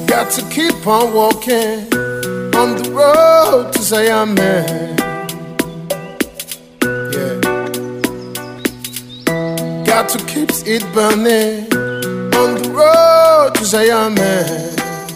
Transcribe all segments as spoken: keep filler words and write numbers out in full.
Got to keep on walking on the road to Zion, man. Yeah. Got to keep it burning on the road to Zion, man.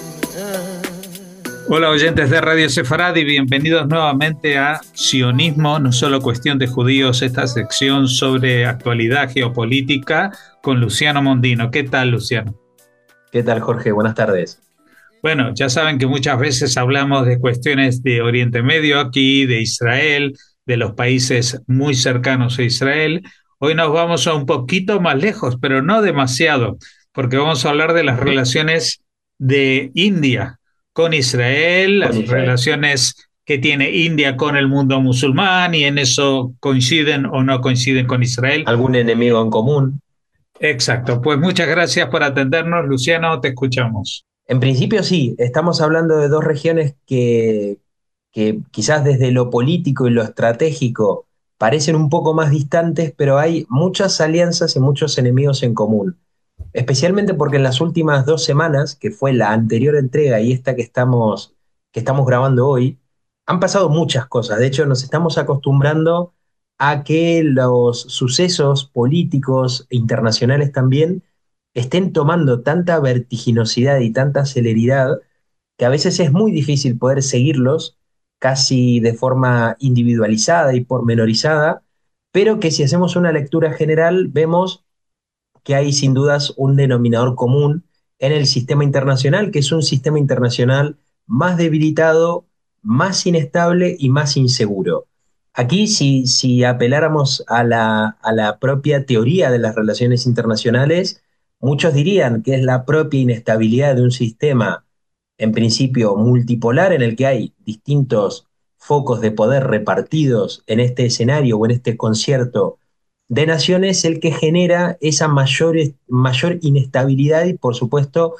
Hola oyentes de Radio Sefarad y bienvenidos nuevamente a Sionismo, no solo cuestión de judíos, esta sección sobre actualidad geopolítica con Luciano Mondino. ¿Qué tal, Luciano? ¿Qué tal, Jorge? Buenas tardes. Bueno, ya saben que muchas veces hablamos de cuestiones de Oriente Medio aquí, de Israel, de los países muy cercanos a Israel. Hoy nos vamos a un poquito más lejos, pero no demasiado, porque vamos a hablar de las Ujú. relaciones de India con Israel, Con las Israel. relaciones que tiene India con el mundo musulmán y en eso coinciden o no coinciden con Israel. ¿Algún enemigo en común? Exacto, pues muchas gracias por atendernos, Luciano, te escuchamos. En principio sí, estamos hablando de dos regiones que, que quizás desde lo político y lo estratégico parecen un poco más distantes, pero hay muchas alianzas y muchos enemigos en común. Especialmente porque en las últimas dos semanas, que fue la anterior entrega y esta que estamos, que estamos grabando hoy, han pasado muchas cosas. De hecho, nos estamos acostumbrando a que los sucesos políticos e internacionales también estén tomando tanta vertiginosidad y tanta celeridad que a veces es muy difícil poder seguirlos casi de forma individualizada y pormenorizada, pero que si hacemos una lectura general vemos que hay sin dudas un denominador común en el sistema internacional, que es un sistema internacional más debilitado, más inestable y más inseguro. Aquí, si, si apeláramos a la, a la propia teoría de las relaciones internacionales, muchos dirían que es la propia inestabilidad de un sistema, en principio multipolar, en el que hay distintos focos de poder repartidos en este escenario o en este concierto de naciones, el que genera esa mayor, mayor inestabilidad y, por supuesto,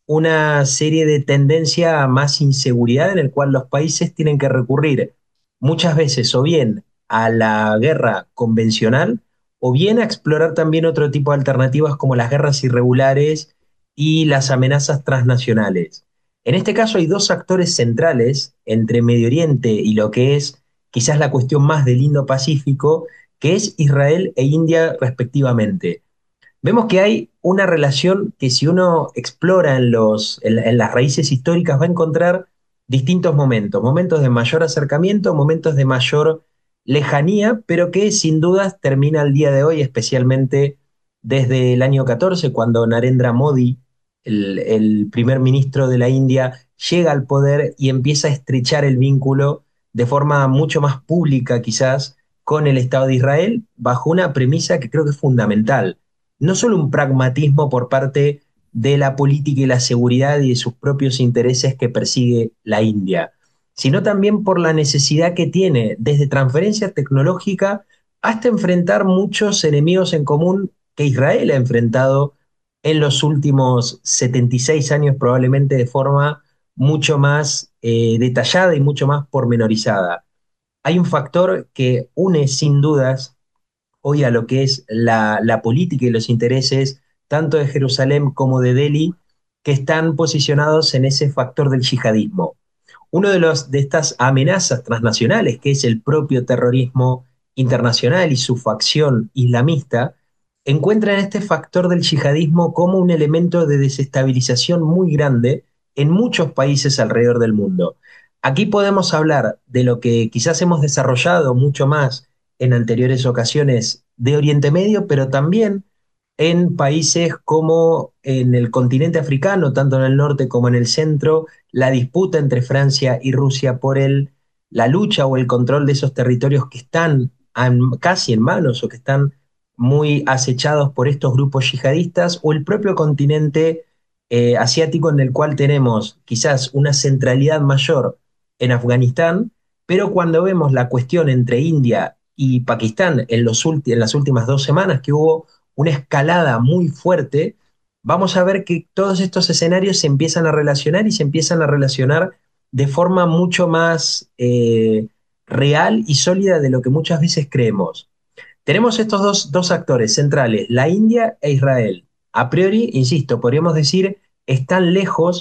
una serie de tendencia a más inseguridad en el cual los países tienen que recurrir muchas veces o bien a la guerra convencional o bien a explorar también otro tipo de alternativas como las guerras irregulares y las amenazas transnacionales. En este caso hay dos actores centrales entre Medio Oriente y lo que es quizás la cuestión más del Indo-Pacífico, que es Israel e India respectivamente. Vemos que hay una relación que si uno explora en, los, en, en las raíces históricas va a encontrar distintos momentos, momentos de mayor acercamiento, momentos de mayor lejanía, pero que sin dudas termina el día de hoy, especialmente desde el año catorce, cuando Narendra Modi, el, el primer ministro de la India, llega al poder y empieza a estrechar el vínculo de forma mucho más pública quizás con el Estado de Israel, bajo una premisa que creo que es fundamental, no solo un pragmatismo por parte de la política y la seguridad y de sus propios intereses que persigue la India, sino también por la necesidad que tiene desde transferencia tecnológica hasta enfrentar muchos enemigos en común que Israel ha enfrentado en los últimos setenta y seis años, probablemente de forma mucho más eh, detallada y mucho más pormenorizada. Hay un factor que une sin dudas hoy a lo que es la, la política y los intereses tanto de Jerusalén como de Delhi, que están posicionados en ese factor del yihadismo. Uno de, los, de estas amenazas transnacionales, que es el propio terrorismo internacional y su facción islamista, encuentra en este factor del yihadismo como un elemento de desestabilización muy grande en muchos países alrededor del mundo. Aquí podemos hablar de lo que quizás hemos desarrollado mucho más en anteriores ocasiones de Oriente Medio, pero también en países como en el continente africano, tanto en el norte como en el centro, la disputa entre Francia y Rusia por el, la lucha o el control de esos territorios que están en, casi en manos o que están muy acechados por estos grupos yihadistas, o el propio continente eh, asiático en el cual tenemos quizás una centralidad mayor en Afganistán, pero cuando vemos la cuestión entre India y Pakistán en, los en las últimas dos semanas, que hubo una escalada muy fuerte, vamos a ver que todos estos escenarios se empiezan a relacionar y se empiezan a relacionar de forma mucho más eh, real y sólida de lo que muchas veces creemos. Tenemos estos dos, dos actores centrales, la India e Israel. A priori, insisto, podríamos decir, están lejos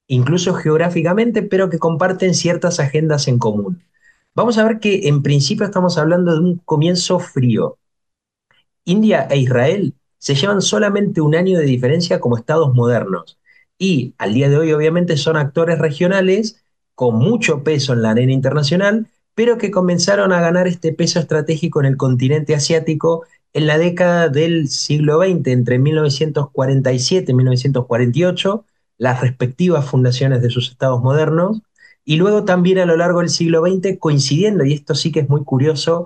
incluso geográficamente, pero que comparten ciertas agendas en común. Vamos a ver que en principio estamos hablando de un comienzo frío. India e Israel se llevan solamente un año de diferencia como estados modernos y al día de hoy obviamente son actores regionales con mucho peso en la arena internacional, pero que comenzaron a ganar este peso estratégico en el continente asiático en la década del siglo veinte, entre mil novecientos cuarenta y siete y mil novecientos cuarenta y ocho, las respectivas fundaciones de sus estados modernos, y luego también a lo largo del siglo veinte coincidiendo, y esto sí que es muy curioso,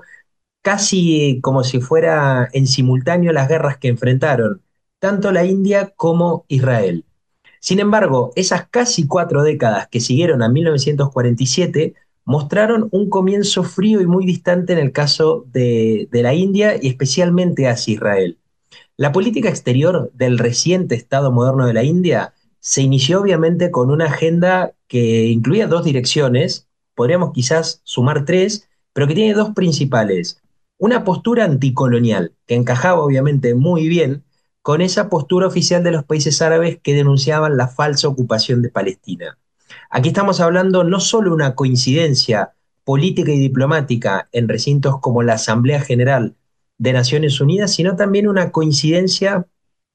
casi como si fuera en simultáneo las guerras que enfrentaron tanto la India como Israel. Sin embargo, esas casi cuatro décadas que siguieron a mil novecientos cuarenta y siete mostraron un comienzo frío y muy distante en el caso de, de la India y especialmente hacia Israel. La política exterior del reciente Estado moderno de la India se inició obviamente con una agenda que incluía dos direcciones, podríamos quizás sumar tres, pero que tiene dos principales. Una postura anticolonial, que encajaba obviamente muy bien con esa postura oficial de los países árabes que denunciaban la falsa ocupación de Palestina. Aquí estamos hablando no solo de una coincidencia política y diplomática en recintos como la Asamblea General de Naciones Unidas, sino también una coincidencia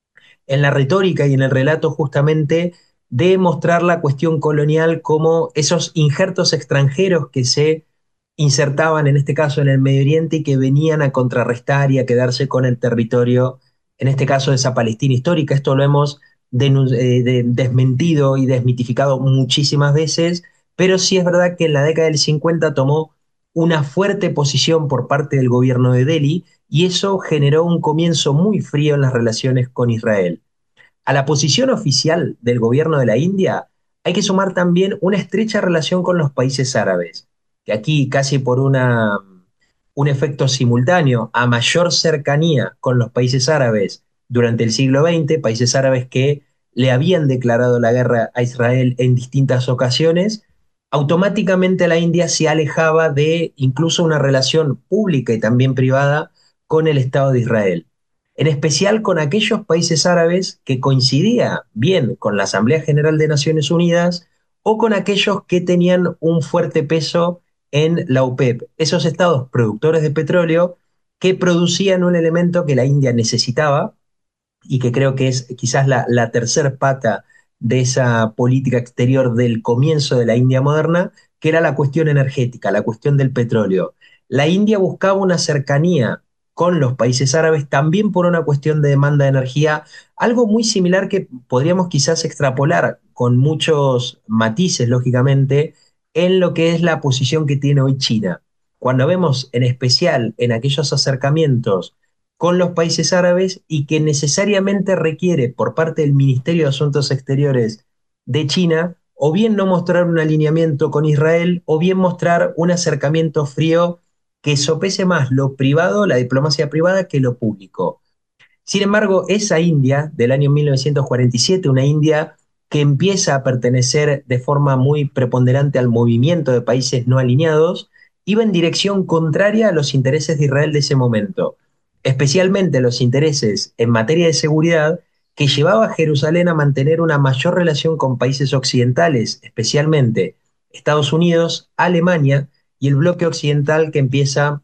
en la retórica y en el relato justamente de mostrar la cuestión colonial como esos injertos extranjeros que se insertaban en este caso en el Medio Oriente y que venían a contrarrestar y a quedarse con el territorio, en este caso de esa Palestina histórica. Esto lo hemos denun- eh, de- desmentido y desmitificado muchísimas veces, pero sí es verdad que en la década del cincuenta tomó una fuerte posición por parte del gobierno de Delhi y eso generó un comienzo muy frío en las relaciones con Israel. A la posición oficial del gobierno de la India hay que sumar también una estrecha relación con los países árabes, que aquí casi por una, un efecto simultáneo, a mayor cercanía con los países árabes durante el siglo veinte, países árabes que le habían declarado la guerra a Israel en distintas ocasiones, automáticamente la India se alejaba de incluso una relación pública y también privada con el Estado de Israel, en especial con aquellos países árabes que coincidía bien con la Asamblea General de Naciones Unidas o con aquellos que tenían un fuerte peso en la OPEP, esos estados productores de petróleo que producían un elemento que la India necesitaba y que creo que es quizás la, la tercer pata de esa política exterior del comienzo de la India moderna, que era la cuestión energética, la cuestión del petróleo. La India buscaba una cercanía con los países árabes también por una cuestión de demanda de energía, algo muy similar que podríamos quizás extrapolar con muchos matices, lógicamente, en lo que es la posición que tiene hoy China. Cuando vemos en especial en aquellos acercamientos con los países árabes y que necesariamente requiere por parte del Ministerio de Asuntos Exteriores de China o bien no mostrar un alineamiento con Israel o bien mostrar un acercamiento frío que sopese más lo privado, la diplomacia privada, que lo público. Sin embargo, esa India del año mil novecientos cuarenta y siete, una India que empieza a pertenecer de forma muy preponderante al movimiento de países no alineados, iba en dirección contraria a los intereses de Israel de ese momento, especialmente los intereses en materia de seguridad que llevaba a Jerusalén a mantener una mayor relación con países occidentales, especialmente Estados Unidos, Alemania y el bloque occidental que empieza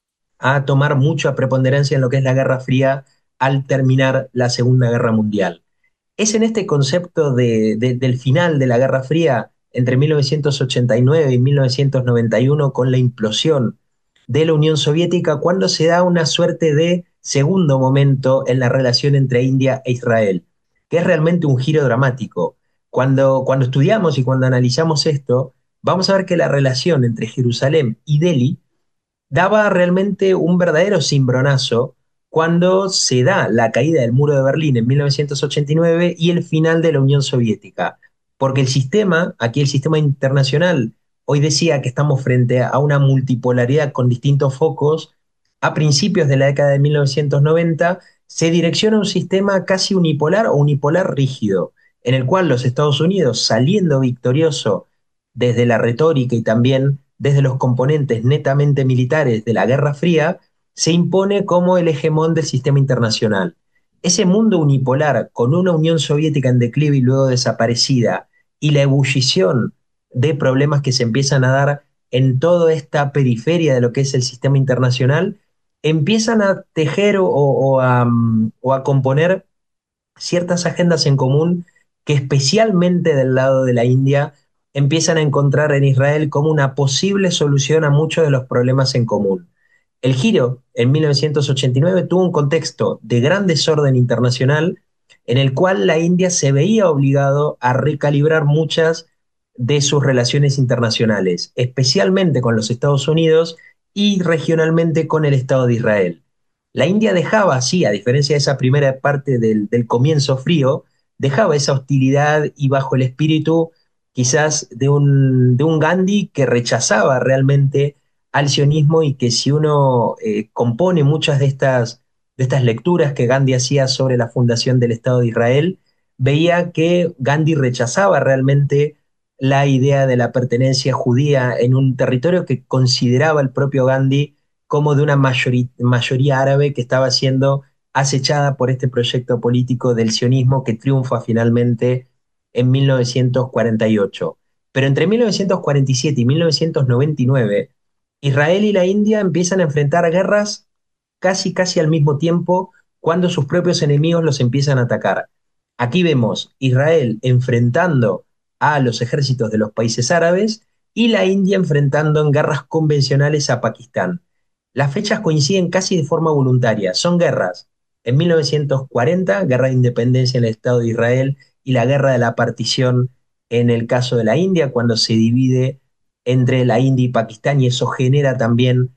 a tomar mucha preponderancia en lo que es la Guerra Fría al terminar la Segunda Guerra Mundial. Es en este concepto de, de, del final de la Guerra Fría entre mil novecientos ochenta y nueve y mil novecientos noventa y uno con la implosión de la Unión Soviética cuando se da una suerte de segundo momento en la relación entre India e Israel, que es realmente un giro dramático. Cuando, cuando estudiamos y cuando analizamos esto, vamos a ver que la relación entre Jerusalén y Delhi daba realmente un verdadero cimbronazo cuando se da la caída del muro de Berlín en mil novecientos ochenta y nueve y el final de la Unión Soviética. Porque el sistema, aquí el sistema internacional, hoy decía que estamos frente a una multipolaridad con distintos focos, a principios de la década de mil novecientos noventa se direcciona un sistema casi unipolar o unipolar rígido, en el cual los Estados Unidos, saliendo victorioso desde la retórica y también desde los componentes netamente militares de la Guerra Fría, se impone como el hegemón del sistema internacional. Ese mundo unipolar, con una Unión Soviética en declive y luego desaparecida, y la ebullición de problemas que se empiezan a dar en toda esta periferia de lo que es el sistema internacional, empiezan a tejer o, o a, mm, o a componer ciertas agendas en común que especialmente del lado de la India empiezan a encontrar en Israel como una posible solución a muchos de los problemas en común. El giro en mil novecientos ochenta y nueve tuvo un contexto de gran desorden internacional en el cual la India se veía obligado a recalibrar muchas de sus relaciones internacionales, especialmente con los Estados Unidos y regionalmente con el Estado de Israel. La India dejaba, sí, a diferencia de esa primera parte del, del comienzo frío, dejaba esa hostilidad y bajo el espíritu quizás de un, de un Gandhi que rechazaba realmente al sionismo y que si uno eh, compone muchas de estas, de estas lecturas que Gandhi hacía sobre la fundación del Estado de Israel, veía que Gandhi rechazaba realmente la idea de la pertenencia judía en un territorio que consideraba el propio Gandhi como de una mayoría, mayoría árabe que estaba siendo acechada por este proyecto político del sionismo que triunfa finalmente en mil novecientos cuarenta y ocho. Pero entre mil novecientos cuarenta y siete y mil novecientos noventa y nueve, Israel y la India empiezan a enfrentar guerras casi casi al mismo tiempo cuando sus propios enemigos los empiezan a atacar. Aquí vemos Israel enfrentando a los ejércitos de los países árabes y la India enfrentando en guerras convencionales a Pakistán. Las fechas coinciden casi de forma voluntaria. Son guerras. En mil novecientos cuarenta, guerra de independencia en el Estado de Israel y la guerra de la partición en el caso de la India, cuando se divide entre la India y Pakistán y eso genera también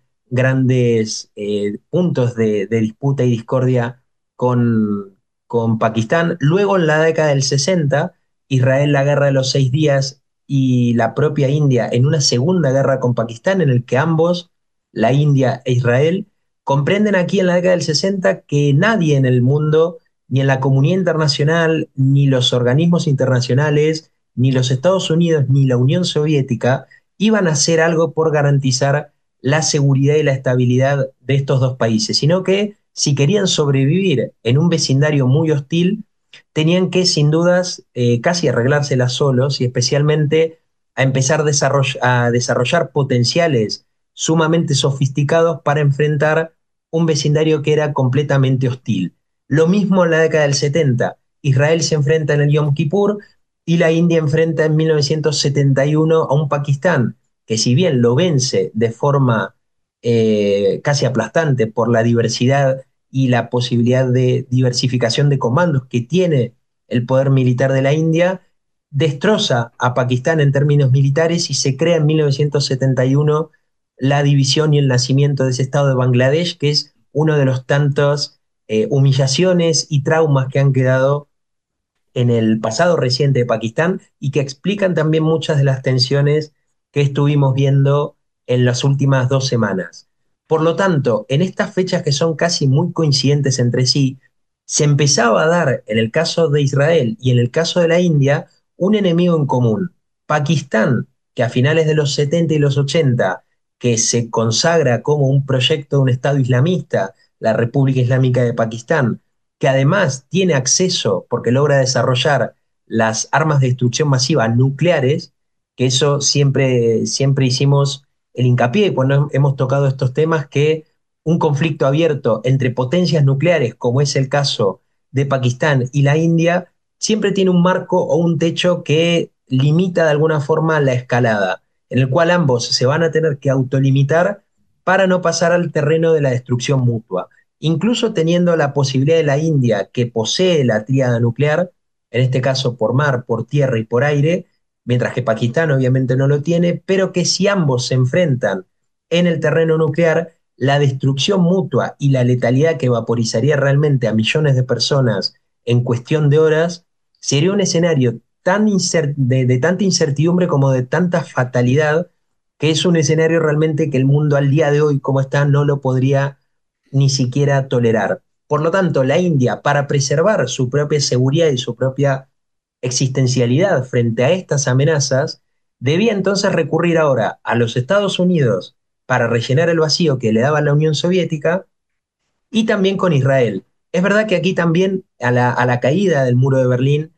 grandes eh, puntos de, de, disputa y discordia con, con Pakistán. Luego, en la década del sesenta, Israel, la guerra de los seis días y la propia India en una segunda guerra con Pakistán, en el que ambos, la India e Israel, comprenden aquí en la década del sesenta que nadie en el mundo, ni en la comunidad internacional, ni los organismos internacionales, ni los Estados Unidos, ni la Unión Soviética, iban a hacer algo por garantizar la seguridad y la estabilidad de estos dos países, sino que si querían sobrevivir en un vecindario muy hostil, tenían que sin dudas eh, casi arreglárselas solos y especialmente a empezar desarroll a desarrollar potenciales sumamente sofisticados para enfrentar un vecindario que era completamente hostil. Lo mismo en la década del setenta. Israel se enfrenta en el Yom Kippur y la India enfrenta en mil novecientos setenta y uno a un Pakistán que si bien lo vence de forma eh, casi aplastante por la diversidad y la posibilidad de diversificación de comandos que tiene el poder militar de la India, destroza a Pakistán en términos militares y se crea en mil novecientos setenta y uno la división y el nacimiento de ese estado de Bangladesh, que es uno de los tantos eh, humillaciones y traumas que han quedado en el pasado reciente de Pakistán y que explican también muchas de las tensiones que estuvimos viendo en las últimas dos semanas. Por lo tanto, en estas fechas que son casi muy coincidentes entre sí, se empezaba a dar, en el caso de Israel y en el caso de la India, un enemigo en común. Pakistán, que a finales de los setenta y los ochenta, que se consagra como un proyecto de un Estado islamista, la República Islámica de Pakistán, que además tiene acceso, porque logra desarrollar las armas de destrucción masiva nucleares, que eso siempre, siempre hicimos el hincapié cuando hemos tocado estos temas, que un conflicto abierto entre potencias nucleares, como es el caso de Pakistán y la India, siempre tiene un marco o un techo que limita de alguna forma la escalada, en el cual ambos se van a tener que autolimitar para no pasar al terreno de la destrucción mutua. Incluso teniendo la posibilidad de la India, que posee la tríada nuclear, en este caso por mar, por tierra y por aire, mientras que Pakistán obviamente no lo tiene, pero que si ambos se enfrentan en el terreno nuclear, la destrucción mutua y la letalidad que vaporizaría realmente a millones de personas en cuestión de horas, sería un escenario tan de, de tanta incertidumbre como de tanta fatalidad, que es un escenario realmente que el mundo al día de hoy como está no lo podría ni siquiera tolerar. Por lo tanto, la India, para preservar su propia seguridad y su propia existencialidad frente a estas amenazas, debía entonces recurrir ahora a los Estados Unidos para rellenar el vacío que le daba la Unión Soviética y también con Israel. Es verdad que aquí también, a la, a la caída del muro de Berlín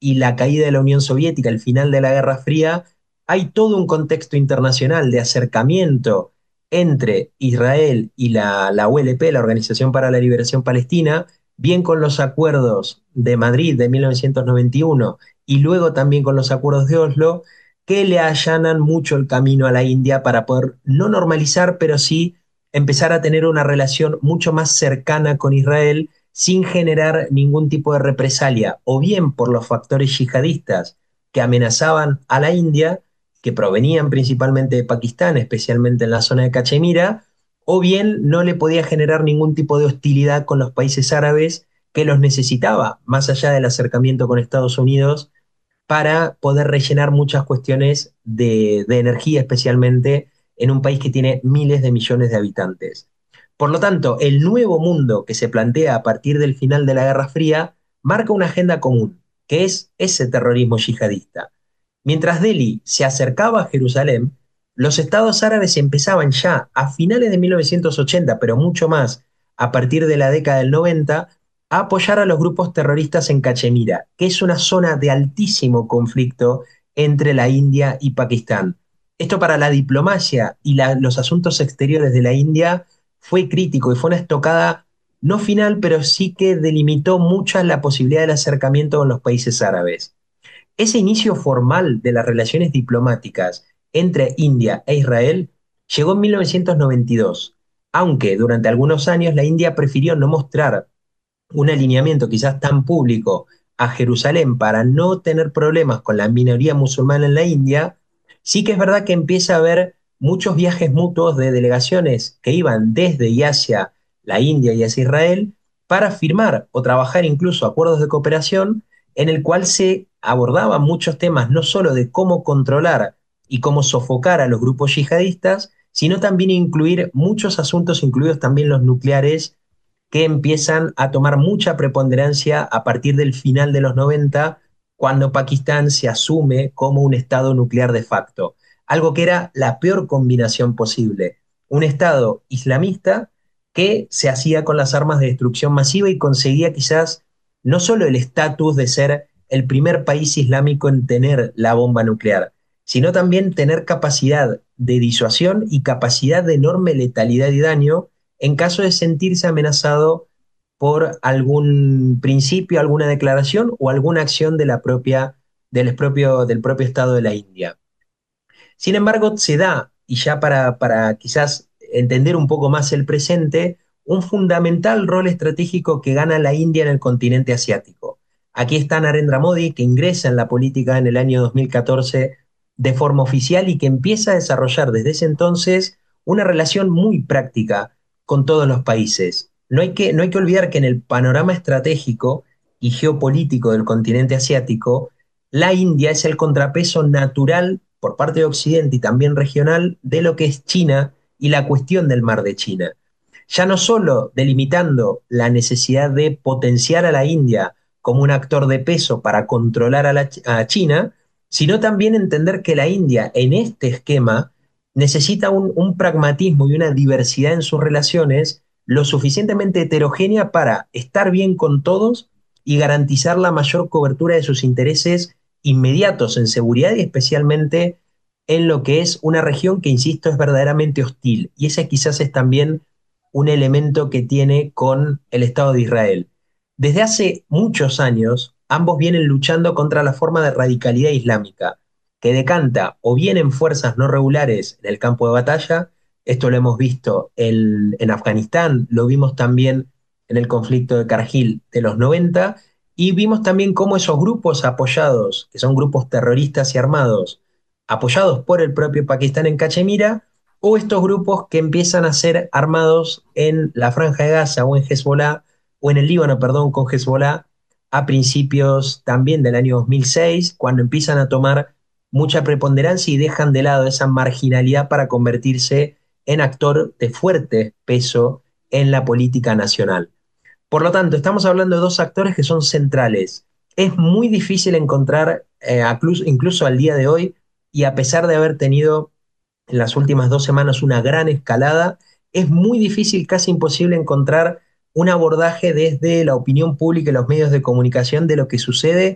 y la caída de la Unión Soviética, el final de la Guerra Fría, hay todo un contexto internacional de acercamiento entre Israel y la, la O L P, la Organización para la Liberación Palestina, bien con los acuerdos de Madrid de mil novecientos noventa y uno y luego también con los acuerdos de Oslo, que le allanan mucho el camino a la India para poder no normalizar, pero sí empezar a tener una relación mucho más cercana con Israel sin generar ningún tipo de represalia, o bien por los factores yihadistas que amenazaban a la India, que provenían principalmente de Pakistán, especialmente en la zona de Cachemira, o bien no le podía generar ningún tipo de hostilidad con los países árabes que los necesitaba, más allá del acercamiento con Estados Unidos, para poder rellenar muchas cuestiones de, de energía, especialmente en un país que tiene miles de millones de habitantes. Por lo tanto, el nuevo mundo que se plantea a partir del final de la Guerra Fría marca una agenda común, que es ese terrorismo yihadista. Mientras Delhi se acercaba a Jerusalén, los estados árabes empezaban ya a finales de mil novecientos ochenta, pero mucho más a partir de la década del noventa, a apoyar a los grupos terroristas en Cachemira, que es una zona de altísimo conflicto entre la India y Pakistán. Esto para la diplomacia y la, los asuntos exteriores de la India fue crítico y fue una estocada no final, pero sí que delimitó mucho la posibilidad del acercamiento con los países árabes. Ese inicio formal de las relaciones diplomáticas entre India e Israel llegó en mil novecientos noventa y dos, aunque durante algunos años la India prefirió no mostrar un alineamiento quizás tan público a Jerusalén para no tener problemas con la minoría musulmana en la India. Sí que es verdad que empieza a haber muchos viajes mutuos de delegaciones que iban desde y hacia la India y hacia Israel para firmar o trabajar incluso acuerdos de cooperación en el cual se abordaban muchos temas no solo de cómo controlar y cómo sofocar a los grupos yihadistas, sino también incluir muchos asuntos, incluidos también los nucleares, que empiezan a tomar mucha preponderancia a partir del final de los noventa, cuando Pakistán se asume como un estado nuclear de facto, algo que era la peor combinación posible, un estado islamista que se hacía con las armas de destrucción masiva y conseguía quizás no solo el estatus de ser el primer país islámico en tener la bomba nuclear, sino también tener capacidad de disuasión y capacidad de enorme letalidad y daño en caso de sentirse amenazado por algún principio, alguna declaración o alguna acción de la propia, del, propio, del propio Estado de la India. Sin embargo, se da, y ya para, para quizás entender un poco más el presente, un fundamental rol estratégico que gana la India en el continente asiático. Aquí está Narendra Modi, que ingresa en la política en el año dos mil catorce de forma oficial y que empieza a desarrollar desde ese entonces una relación muy práctica con todos los países. No hay que, no hay que olvidar que en el panorama estratégico y geopolítico del continente asiático, la India es el contrapeso natural por parte de Occidente y también regional de lo que es China y la cuestión del mar de China. Ya no solo delimitando la necesidad de potenciar a la India como un actor de peso para controlar a, la, a China, sino también entender que la India en este esquema necesita un, un pragmatismo y una diversidad en sus relaciones lo suficientemente heterogénea para estar bien con todos y garantizar la mayor cobertura de sus intereses inmediatos en seguridad y especialmente en lo que es una región que, insisto, es verdaderamente hostil. Y ese quizás es también un elemento que tiene con el Estado de Israel. Desde hace muchos años, ambos vienen luchando contra la forma de radicalidad islámica, que decanta o bien en fuerzas no regulares en el campo de batalla. Esto lo hemos visto en, en Afganistán, lo vimos también en el conflicto de Kargil de los noventa, y vimos también cómo esos grupos apoyados, que son grupos terroristas y armados, apoyados por el propio Pakistán en Cachemira, o estos grupos que empiezan a ser armados en la Franja de Gaza o en Hezbollah, o en el Líbano, perdón, con Hezbollah, a principios también del año dos mil seis, cuando empiezan a tomar mucha preponderancia y dejan de lado esa marginalidad para convertirse en actor de fuerte peso en la política nacional. Por lo tanto, estamos hablando de dos actores que son centrales. Es muy difícil encontrar, eh, incluso, incluso al día de hoy, y a pesar de haber tenido en las últimas dos semanas una gran escalada, es muy difícil, casi imposible encontrar un abordaje desde la opinión pública y los medios de comunicación de lo que sucede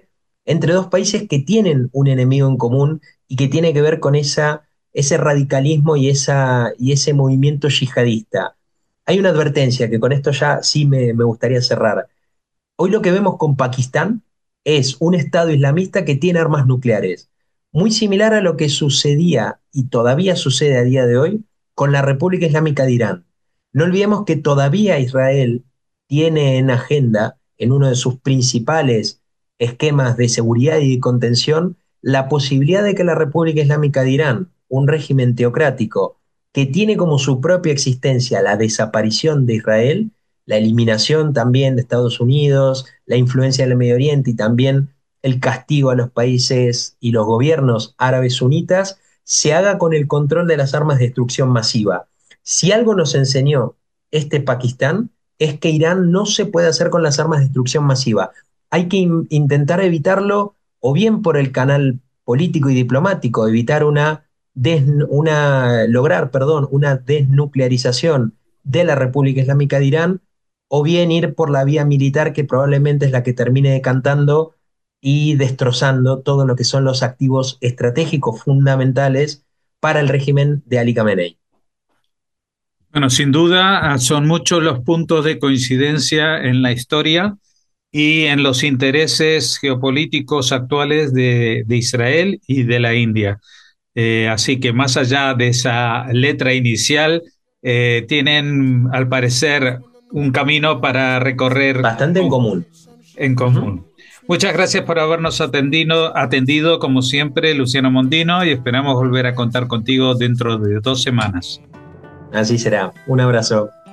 entre dos países que tienen un enemigo en común y que tiene que ver con esa, ese radicalismo y, esa, y ese movimiento yihadista. Hay una advertencia que con esto ya sí me, me gustaría cerrar. Hoy lo que vemos con Pakistán es un Estado islamista que tiene armas nucleares, muy similar a lo que sucedía y todavía sucede a día de hoy con la República Islámica de Irán. No olvidemos que todavía Israel tiene en agenda, en uno de sus principales esquemas de seguridad y de contención, la posibilidad de que la República Islámica de Irán, un régimen teocrático que tiene como su propia existencia la desaparición de Israel, la eliminación también de Estados Unidos, la influencia del Medio Oriente y también el castigo a los países y los gobiernos árabes sunitas, se haga con el control de las armas de destrucción masiva. Si algo nos enseñó este Pakistán es que Irán no se puede hacer con las armas de destrucción masiva. Hay que in intentar evitarlo o bien por el canal político y diplomático, evitar una, una lograr, perdón, una desnuclearización de la República Islámica de Irán, o bien ir por la vía militar, que probablemente es la que termine decantando y destrozando todo lo que son los activos estratégicos fundamentales para el régimen de Ali Khamenei. Bueno, sin duda son muchos los puntos de coincidencia en la historia y en los intereses geopolíticos actuales de, de Israel y de la India. Eh, así que más allá de esa letra inicial, eh, tienen al parecer un camino para recorrer Bastante en común. En común. Uh-huh. Muchas gracias por habernos atendido, atendido, como siempre, Luciano Mondino, y esperamos volver a contar contigo dentro de dos semanas. Así será. Un abrazo.